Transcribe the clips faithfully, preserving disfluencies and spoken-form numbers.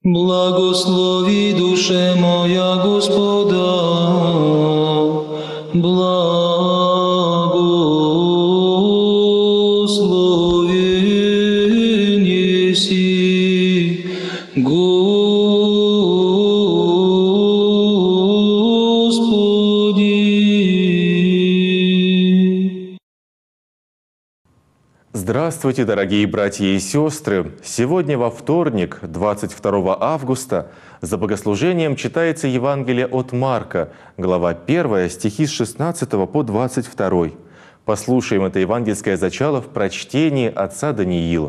Благослови, душе моя, Господа, благословен еси, Господи. Здравствуйте, дорогие братья и сестры! Сегодня во вторник, двадцать второго августа, за богослужением читается Евангелие от Марка, глава первая, стихи с шестнадцатого по двадцать второй. Послушаем это евангельское зачало в прочтении отца Даниила.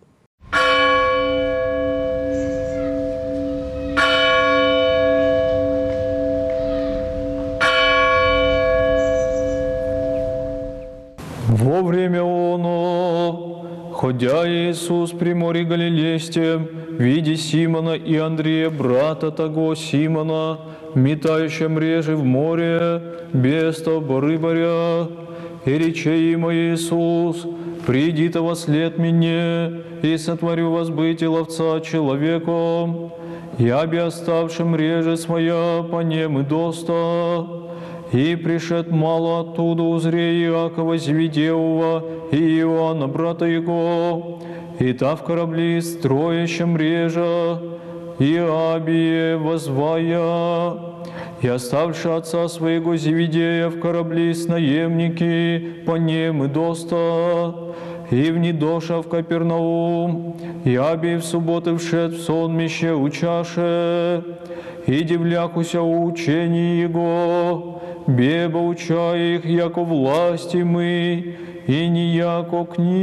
Во время оно, ходя Иисус при море Галилейском, видя Симона и Андрея, брата того Симона, метающим мрежи в море, без того рыбаря, и рече им Иисус: «Придите во след мне, и сотворю вас быть и ловца человеком, я би оставшим мрежи своя по нем и доста». И пришед мало оттуда узре Иакова Зеведеева и Иоанна, брата его, и та в корабли строящем мрежа, и Абие возвая, и оставши отца своего Зеведея в корабли с наемники по нем и доста, и внедоша в Капернаум, и Абий в субботы вшед в сонмище у чаше, и дивляхуся у учении его, беба уча их, яко власти мы, и не яко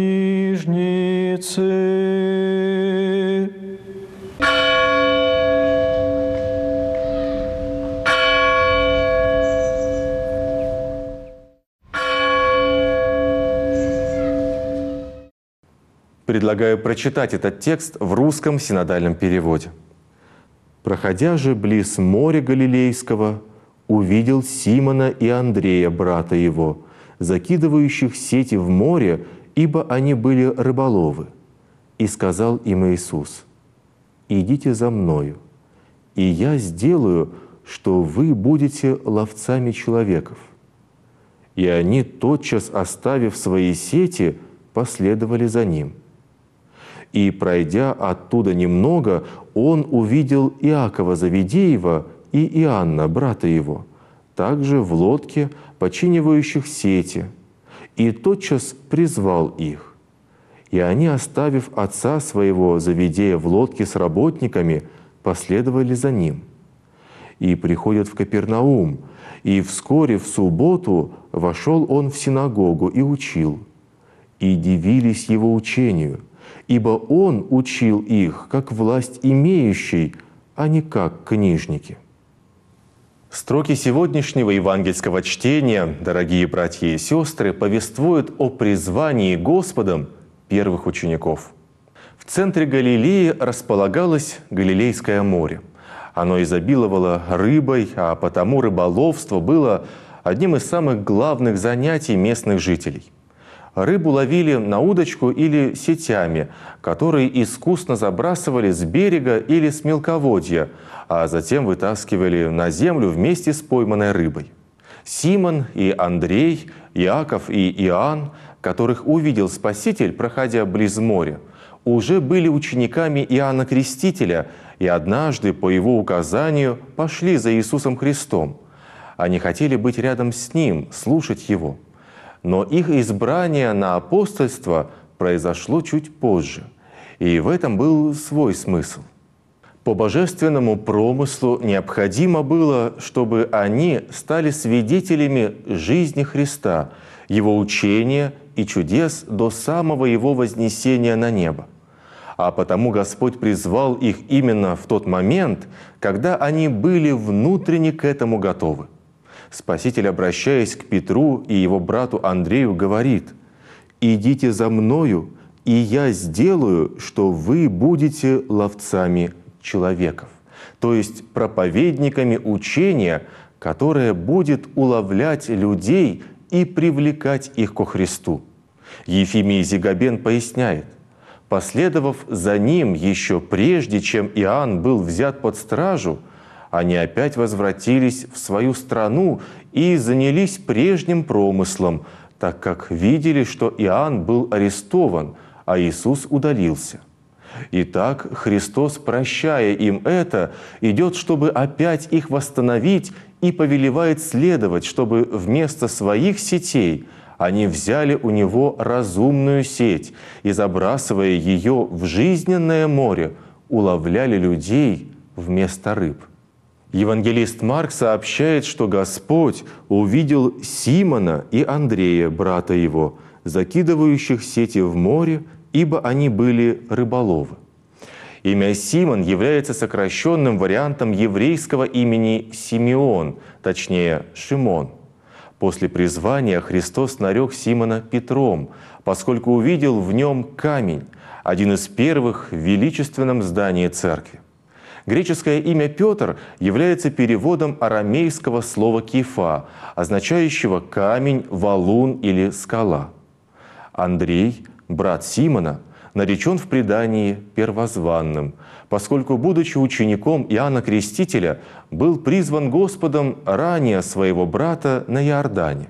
книжницы. Предлагаю прочитать этот текст в русском синодальном переводе. «Проходя же близ моря Галилейского, увидел Симона и Андрея, брата его, закидывающих сети в море, ибо они были рыболовы. И сказал им Иисус: идите за мною, и я сделаю, что вы будете ловцами человеков. И они, тотчас оставив свои сети, последовали за ним. И, пройдя оттуда немного, он увидел Иакова Завидеева и Иоанна, брата его, также в лодке, починивающих сети, и тотчас призвал их. И они, оставив отца своего Завидея в лодке с работниками, последовали за ним. И приходят в Капернаум, и вскоре в субботу вошел он в синагогу и учил. И дивились его учению, ибо он учил их, как власть имеющий, а не как книжники». Строки сегодняшнего евангельского чтения, дорогие братья и сестры, повествуют о призвании Господом первых учеников. В центре Галилеи располагалось Галилейское море. Оно изобиловало рыбой, а потому рыболовство было одним из самых главных занятий местных жителей. Рыбу ловили на удочку или сетями, которые искусно забрасывали с берега или с мелководья, а затем вытаскивали на землю вместе с пойманной рыбой. Симон и Андрей, Иаков и Иоанн, которых увидел Спаситель, проходя близ моря, уже были учениками Иоанна Крестителя и однажды по его указанию пошли за Иисусом Христом. Они хотели быть рядом с Ним, слушать Его. Но их избрание на апостольство произошло чуть позже, и в этом был свой смысл. По божественному промыслу необходимо было, чтобы они стали свидетелями жизни Христа, Его учения и чудес до самого Его вознесения на небо. А потому Господь призвал их именно в тот момент, когда они были внутренне к этому готовы. Спаситель, обращаясь к Петру и его брату Андрею, говорит: «Идите за мною, и я сделаю, что вы будете ловцами человеков», то есть проповедниками учения, которое будет уловлять людей и привлекать их ко Христу. Ефимий Зигабен поясняет: Последовав за ним еще прежде, чем Иоанн был взят под стражу, они опять возвратились в свою страну и занялись прежним промыслом, так как видели, что Иоанн был арестован, а Иисус удалился. Итак, Христос, прощая им это, идет, чтобы опять их восстановить, и повелевает следовать, чтобы вместо своих сетей они взяли у Него разумную сеть и, забрасывая ее в жизненное море, уловляли людей вместо рыб. Евангелист Марк сообщает, что Господь увидел Симона и Андрея, брата его, закидывающих сети в море, ибо они были рыболовы. Имя Симон является сокращенным вариантом еврейского имени Симеон, точнее Шимон. После призвания Христос нарек Симона Петром, поскольку увидел в нем камень, один из первых в величественном здании церкви. Греческое имя Петр является переводом арамейского слова «кифа», означающего «камень», «валун» или «скала». Андрей, брат Симона, наречен в предании первозванным, поскольку, будучи учеником Иоанна Крестителя, был призван Господом ранее своего брата на Иордане.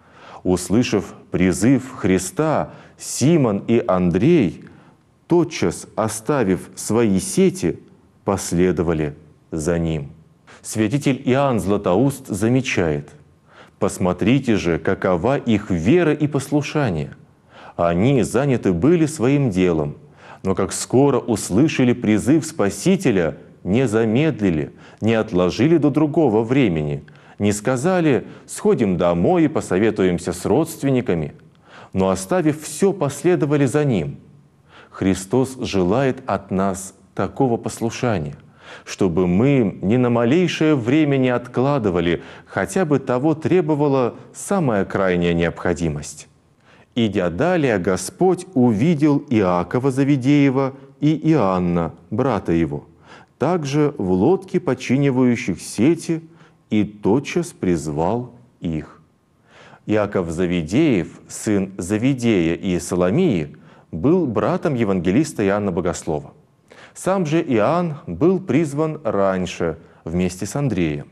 Услышав призыв Христа, Симон и Андрей, тотчас оставив свои сети, последовали за ним. Святитель Иоанн Златоуст замечает: «Посмотрите же, какова их вера и послушание. Они заняты были своим делом, но как скоро услышали призыв Спасителя, не замедлили, не отложили до другого времени, не сказали «сходим домой и посоветуемся с родственниками», но, оставив все, последовали за Ним. Христос желает от нас такого послушания, чтобы мы ни на малейшее время не откладывали, хотя бы того требовала самая крайняя необходимость. Идя далее, Господь увидел Иакова Завидеева и Иоанна, брата его, также в лодке, починивающих сети, и тотчас призвал их. Иаков Завидеев, сын Завидея и Соломии, был братом евангелиста Иоанна Богослова. Сам же Иоанн был призван раньше, вместе с Андреем.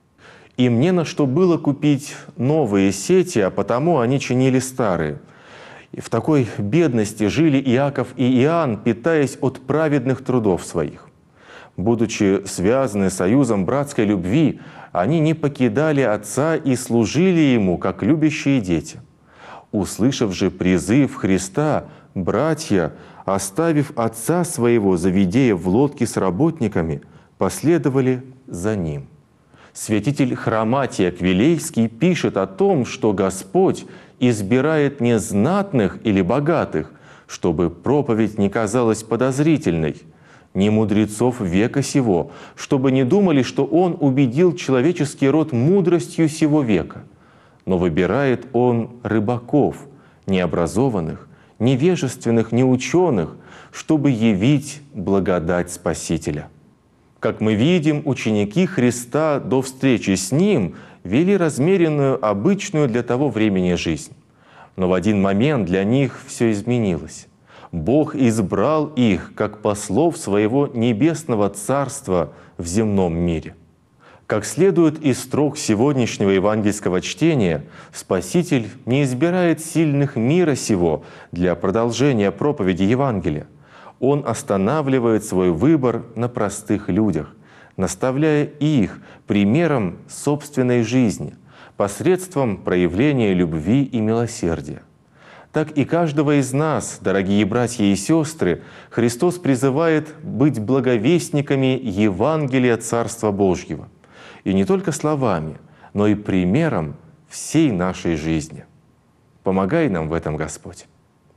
Им не на что было купить новые сети, а потому они чинили старые. И в такой бедности жили Иаков и Иоанн, питаясь от праведных трудов своих. Будучи связаны союзом братской любви, они не покидали отца и служили ему, как любящие дети. Услышав же призыв Христа, братья, оставив отца своего, Завидея в лодке с работниками, последовали за ним. Святитель Хроматий Аквилейский пишет о том, что Господь избирает не знатных или богатых, чтобы проповедь не казалась подозрительной, не мудрецов века сего, чтобы не думали, что Он убедил человеческий род мудростью сего века, но выбирает Он рыбаков, необразованных, невежественных, неученых, чтобы явить благодать Спасителя. Как мы видим, ученики Христа до встречи с Ним вели размеренную, обычную для того времени жизнь. Но в один момент для них все изменилось. Бог избрал их как послов своего небесного Царства в земном мире. Как следует из строк сегодняшнего евангельского чтения, Спаситель не избирает сильных мира сего для продолжения проповеди Евангелия. Он останавливает свой выбор на простых людях, наставляя их примером собственной жизни, посредством проявления любви и милосердия. Так и каждого из нас, дорогие братья и сестры, Христос призывает быть благовестниками Евангелия Царства Божьего. И не только словами, но и примером всей нашей жизни. Помогай нам в этом, Господь.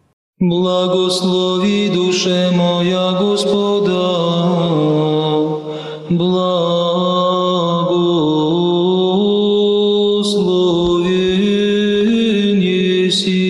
Благослови душе моя Господа, благословен еси.